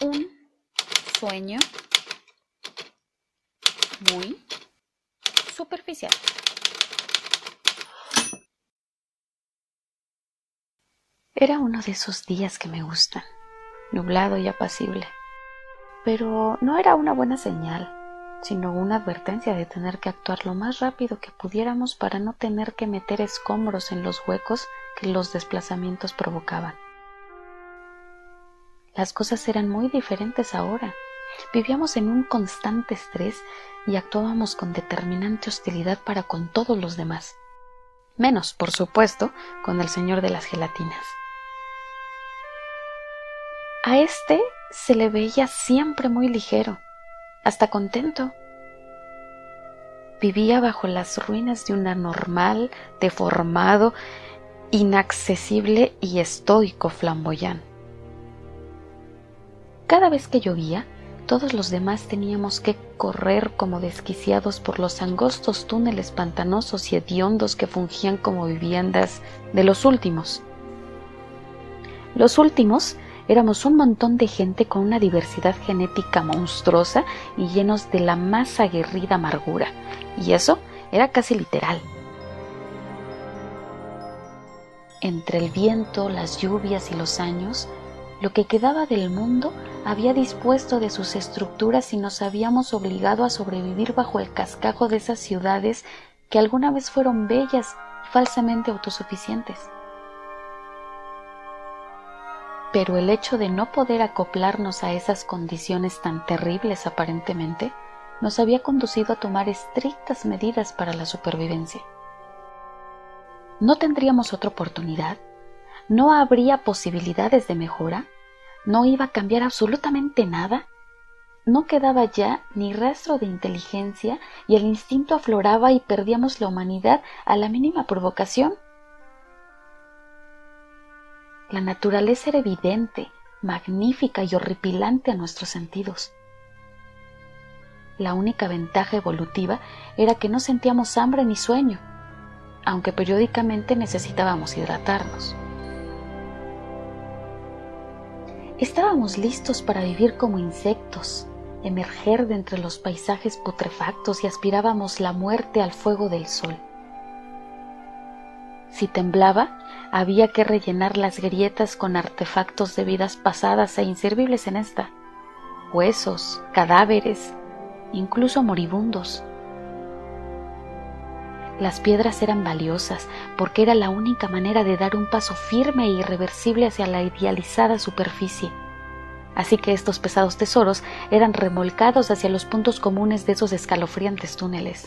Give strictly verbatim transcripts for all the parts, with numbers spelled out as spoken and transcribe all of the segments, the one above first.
un sueño muy superficial. Era uno de esos días que me gustan, nublado y apacible. Pero no era una buena señal, sino una advertencia de tener que actuar lo más rápido que pudiéramos para no tener que meter escombros en los huecos que los desplazamientos provocaban. Las cosas eran muy diferentes ahora. Vivíamos en un constante estrés y actuábamos con determinante hostilidad para con todos los demás. Menos, por supuesto, con el señor de las gelatinas. A este se le veía siempre muy ligero, hasta contento. Vivía bajo las ruinas de un anormal, deformado, inaccesible y estoico flamboyán. Cada vez que llovía, todos los demás teníamos que correr como desquiciados por los angostos túneles pantanosos y hediondos que fungían como viviendas de los últimos. Los últimos éramos un montón de gente con una diversidad genética monstruosa y llenos de la más aguerrida amargura, y eso era casi literal. Entre el viento, las lluvias y los años, lo que quedaba del mundo había dispuesto de sus estructuras y nos habíamos obligado a sobrevivir bajo el cascajo de esas ciudades que alguna vez fueron bellas y falsamente autosuficientes. Pero el hecho de no poder acoplarnos a esas condiciones tan terribles aparentemente, nos había conducido a tomar estrictas medidas para la supervivencia. ¿No tendríamos otra oportunidad? ¿No habría posibilidades de mejora? ¿No iba a cambiar absolutamente nada? No quedaba ya ni rastro de inteligencia y el instinto afloraba y perdíamos la humanidad a la mínima provocación. La naturaleza era evidente, magnífica y horripilante a nuestros sentidos. La única ventaja evolutiva era que no sentíamos hambre ni sueño, aunque periódicamente necesitábamos hidratarnos. Estábamos listos para vivir como insectos, emerger de entre los paisajes putrefactos y aspirábamos la muerte al fuego del sol. Si temblaba, había que rellenar las grietas con artefactos de vidas pasadas e inservibles en esta, huesos, cadáveres, incluso moribundos. Las piedras eran valiosas porque era la única manera de dar un paso firme e irreversible hacia la idealizada superficie. Así que estos pesados tesoros eran remolcados hacia los puntos comunes de esos escalofriantes túneles.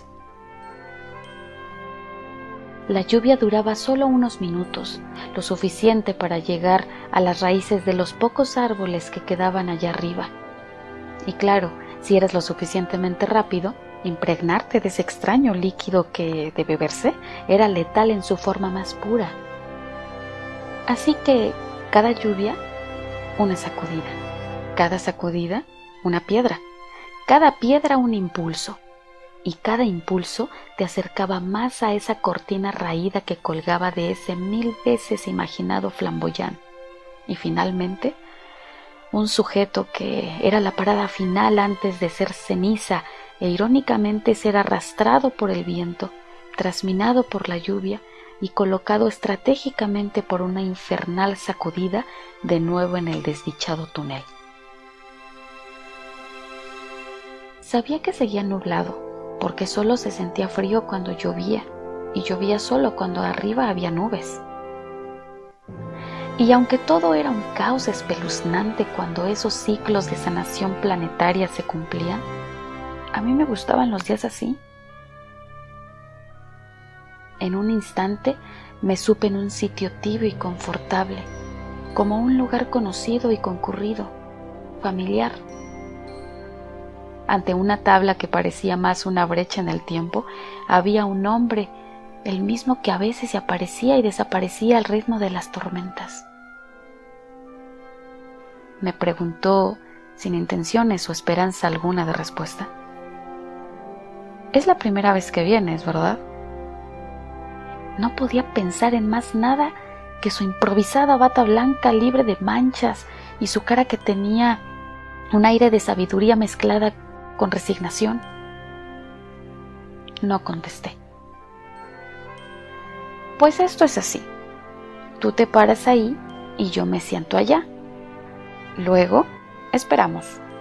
La lluvia duraba solo unos minutos, lo suficiente para llegar a las raíces de los pocos árboles que quedaban allá arriba. Y claro, si eres lo suficientemente rápido, impregnarte de ese extraño líquido que, de beberse, era letal en su forma más pura. Así que cada lluvia, una sacudida. Cada sacudida, una piedra. Cada piedra, un impulso. Y cada impulso te acercaba más a esa cortina raída que colgaba de ese mil veces imaginado flamboyán. Y finalmente, un sujeto que era la parada final antes de ser ceniza e irónicamente ser arrastrado por el viento, trasminado por la lluvia y colocado estratégicamente por una infernal sacudida de nuevo en el desdichado túnel. Sabía que seguía nublado, porque solo se sentía frío cuando llovía, y llovía solo cuando arriba había nubes. Y aunque todo era un caos espeluznante cuando esos ciclos de sanación planetaria se cumplían, a mí me gustaban los días así. En un instante me supe en un sitio tibio y confortable, como un lugar conocido y concurrido, familiar. Ante una tabla que parecía más una brecha en el tiempo, había un hombre, el mismo que a veces se aparecía y desaparecía al ritmo de las tormentas. Me preguntó, sin intenciones o esperanza alguna de respuesta: «Es la primera vez que vienes, ¿verdad?». No podía pensar en más nada que su improvisada bata blanca libre de manchas y su cara que tenía un aire de sabiduría mezclada con resignación. No contesté. Pues esto es así. Tú te paras ahí y yo me siento allá. Luego, esperamos.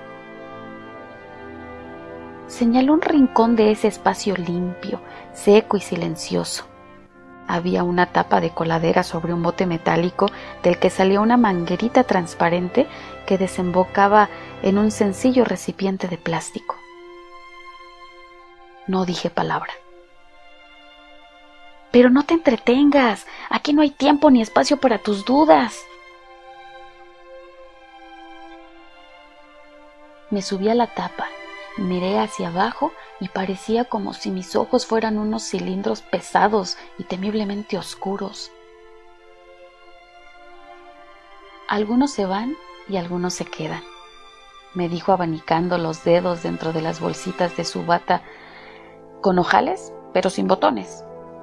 Señaló un rincón de ese espacio limpio, seco y silencioso. Había una tapa de coladera sobre un bote metálico del que salía una manguerita transparente que desembocaba en un sencillo recipiente de plástico. No dije palabra. Pero no te entretengas, aquí no hay tiempo ni espacio para tus dudas. Me subí a la tapa, miré hacia abajo y parecía como si mis ojos fueran unos cilindros pesados y temiblemente oscuros. Algunos se van y algunos se quedan, me dijo abanicando los dedos dentro de las bolsitas de su bata con ojales, pero sin botones.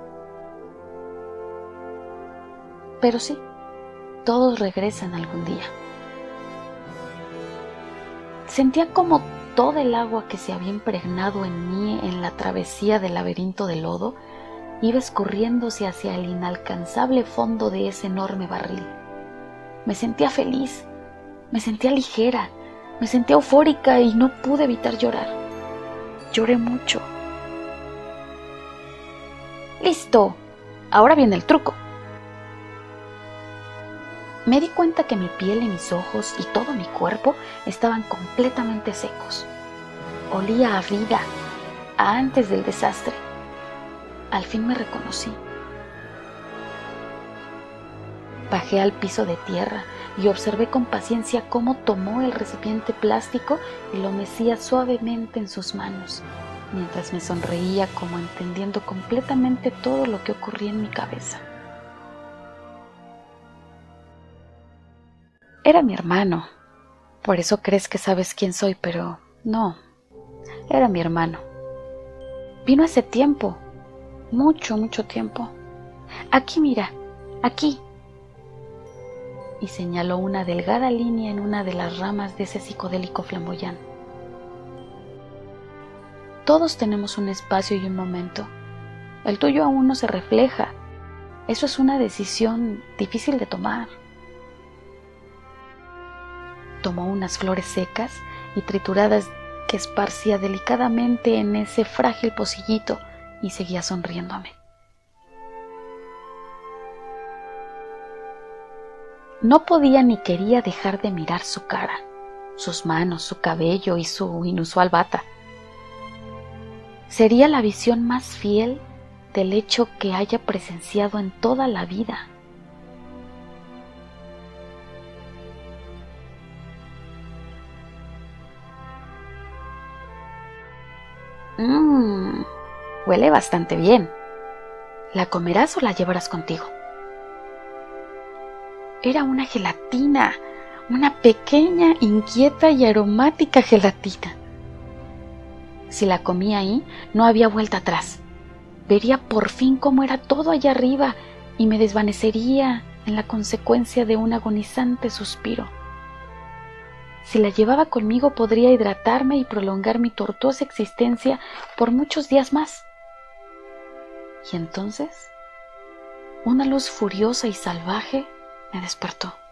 Pero sí, todos regresan algún día. Sentía como toda el agua que se había impregnado en mí en la travesía del laberinto de lodo iba escurriéndose hacia el inalcanzable fondo de ese enorme barril. Me sentía feliz, me sentía ligera, me sentía eufórica y no pude evitar llorar. Lloré mucho. ¡Listo! Ahora viene el truco. Me di cuenta que mi piel y mis ojos y todo mi cuerpo estaban completamente secos. Olía a vida, a antes del desastre. Al fin me reconocí. Bajé al piso de tierra y observé con paciencia cómo tomó el recipiente plástico y lo mecía suavemente en sus manos, mientras me sonreía como entendiendo completamente todo lo que ocurría en mi cabeza. Era mi hermano. Por eso crees que sabes quién soy, pero no. Era mi hermano. Vino hace tiempo. Mucho, mucho tiempo. Aquí mira, aquí. Y señaló una delgada línea en una de las ramas de ese psicodélico flamboyán. Todos tenemos un espacio y un momento. El tuyo aún no se refleja. Eso es una decisión difícil de tomar. Tomó unas flores secas y trituradas que esparcía delicadamente en ese frágil pocillito y seguía sonriéndome. No podía ni quería dejar de mirar su cara, sus manos, su cabello y su inusual bata. Sería la visión más fiel del hecho que haya presenciado en toda la vida. Mmm, huele bastante bien. ¿La comerás o la llevarás contigo? Era una gelatina, una pequeña, inquieta y aromática gelatina. Si la comía ahí, no había vuelta atrás. Vería por fin cómo era todo allá arriba y me desvanecería en la consecuencia de un agonizante suspiro. Si la llevaba conmigo podría hidratarme y prolongar mi tortuosa existencia por muchos días más. Y entonces, una luz furiosa y salvaje me despertó.